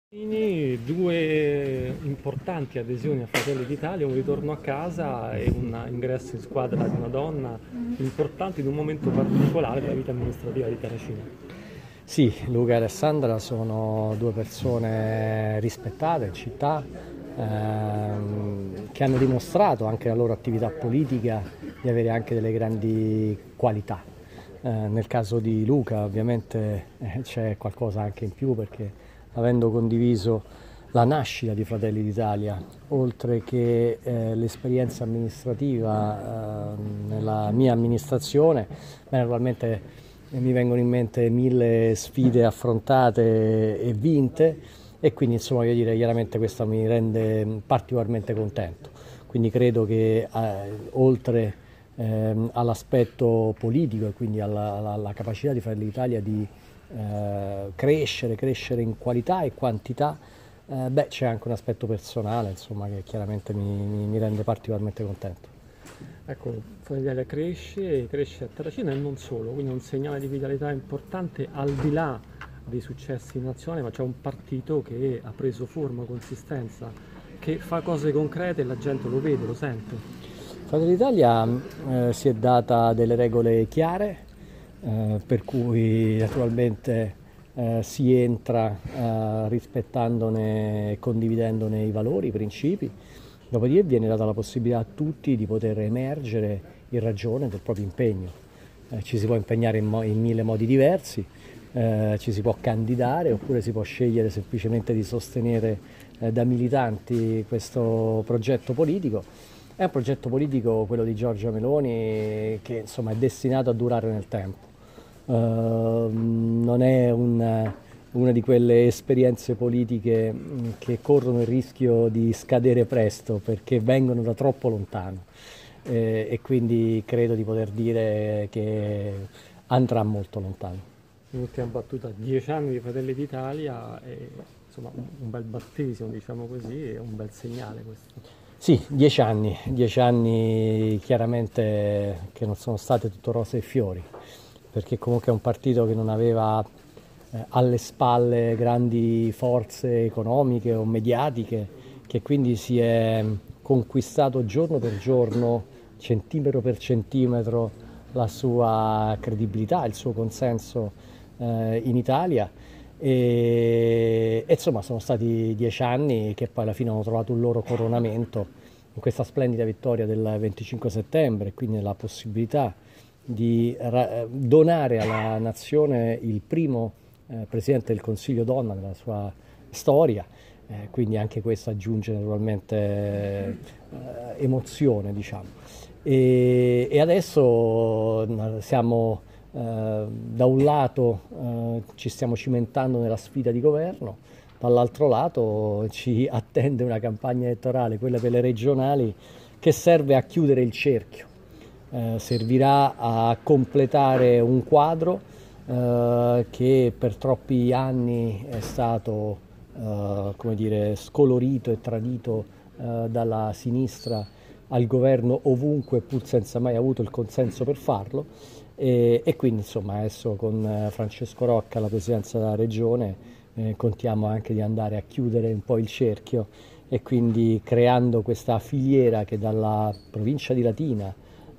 Due importanti adesioni a Fratelli d'Italia, un ritorno a casa e un ingresso in squadra di una donna importante in un momento particolare della vita amministrativa di Terracina. Sì, Luca e Alessandra sono due persone rispettate in città, che hanno dimostrato anche nella loro attività politica di avere anche delle grandi qualità. Nel caso di Luca ovviamente c'è qualcosa anche in più, perché avendo condiviso la nascita di Fratelli d'Italia, oltre che l'esperienza amministrativa nella mia amministrazione, naturalmente mi vengono in mente 1000 sfide affrontate e vinte, e quindi insomma voglio dire, chiaramente questo mi rende particolarmente contento. Quindi credo che oltre all'aspetto politico e quindi alla capacità di Fratelli d'Italia di crescere in qualità e quantità, c'è anche un aspetto personale, insomma, che chiaramente mi rende particolarmente contento. Ecco, Fratelli d'Italia cresce a Terracina e non solo, quindi è un segnale di vitalità importante al di là dei successi nazionali, ma c'è un partito che ha preso forma, consistenza, che fa cose concrete e la gente lo vede, lo sente. Fratelli d'Italia si è data delle regole chiare, per cui naturalmente si entra rispettandone e condividendone i valori, i principi. Dopodiché viene data la possibilità a tutti di poter emergere in ragione del proprio impegno. Ci si può impegnare in 1000 modi diversi, ci si può candidare oppure si può scegliere semplicemente di sostenere da militanti questo progetto politico. È un progetto politico, quello di Giorgia Meloni, che insomma è destinato a durare nel tempo. Non è una di quelle esperienze politiche che corrono il rischio di scadere presto perché vengono da troppo lontano, e quindi credo di poter dire che andrà molto lontano. Un'ultima battuta, 10 anni di Fratelli d'Italia, e, insomma un bel battesimo, diciamo così, è un bel segnale questo. Sì, 10 anni chiaramente che non sono state tutto rose e fiori, perché comunque è un partito che non aveva alle spalle grandi forze economiche o mediatiche, che quindi si è conquistato giorno per giorno, centimetro per centimetro, la sua credibilità, il suo consenso in Italia. E insomma sono stati 10 anni che poi alla fine hanno trovato un loro coronamento in questa splendida vittoria del 25 settembre, quindi la possibilità di donare alla nazione il primo Presidente del Consiglio donna nella sua storia, quindi anche questo aggiunge naturalmente emozione, diciamo. E adesso siamo da un lato ci stiamo cimentando nella sfida di governo, dall'altro lato ci attende una campagna elettorale, quella per le regionali, che serve a chiudere il cerchio. Servirà a completare un quadro che per troppi anni è stato come dire, scolorito e tradito dalla sinistra al governo ovunque, pur senza mai avuto il consenso per farlo, e quindi insomma adesso con Francesco Rocca alla presidenza della regione contiamo anche di andare a chiudere un po' il cerchio, e quindi creando questa filiera che dalla provincia di Latina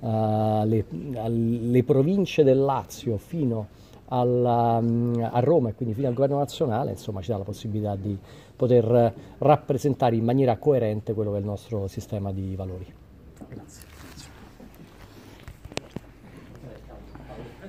alle province del Lazio fino a Roma e quindi fino al governo nazionale, insomma ci dà la possibilità di poter rappresentare in maniera coerente quello che è il nostro sistema di valori. Grazie.